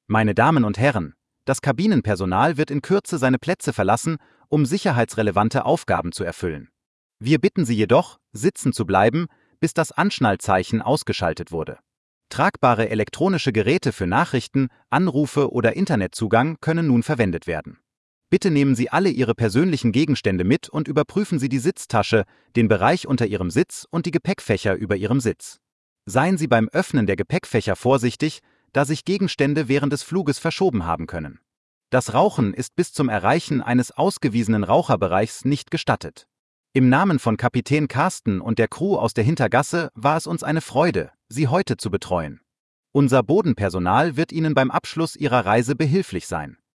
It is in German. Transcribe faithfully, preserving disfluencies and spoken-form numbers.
Meine Damen und Herren, das Kabinenpersonal wird in Kürze seine Plätze verlassen, um sicherheitsrelevante Aufgaben zu erfüllen. Wir bitten Sie jedoch, sitzen zu bleiben, bis das Anschnallzeichen ausgeschaltet wurde. Tragbare elektronische Geräte für Nachrichten, Anrufe oder Internetzugang können nun verwendet werden. Bitte nehmen Sie alle Ihre persönlichen Gegenstände mit und überprüfen Sie die Sitztasche, den Bereich unter Ihrem Sitz und die Gepäckfächer über Ihrem Sitz. Seien Sie beim Öffnen der Gepäckfächer vorsichtig, da sich Gegenstände während des Fluges verschoben haben können. Das Rauchen ist bis zum Erreichen eines ausgewiesenen Raucherbereichs nicht gestattet. Im Namen von Kapitän Carsten und der Crew aus der Hintergasse war es uns eine Freude, Sie heute zu betreuen. Unser Bodenpersonal wird Ihnen beim Abschluss Ihrer Reise behilflich sein.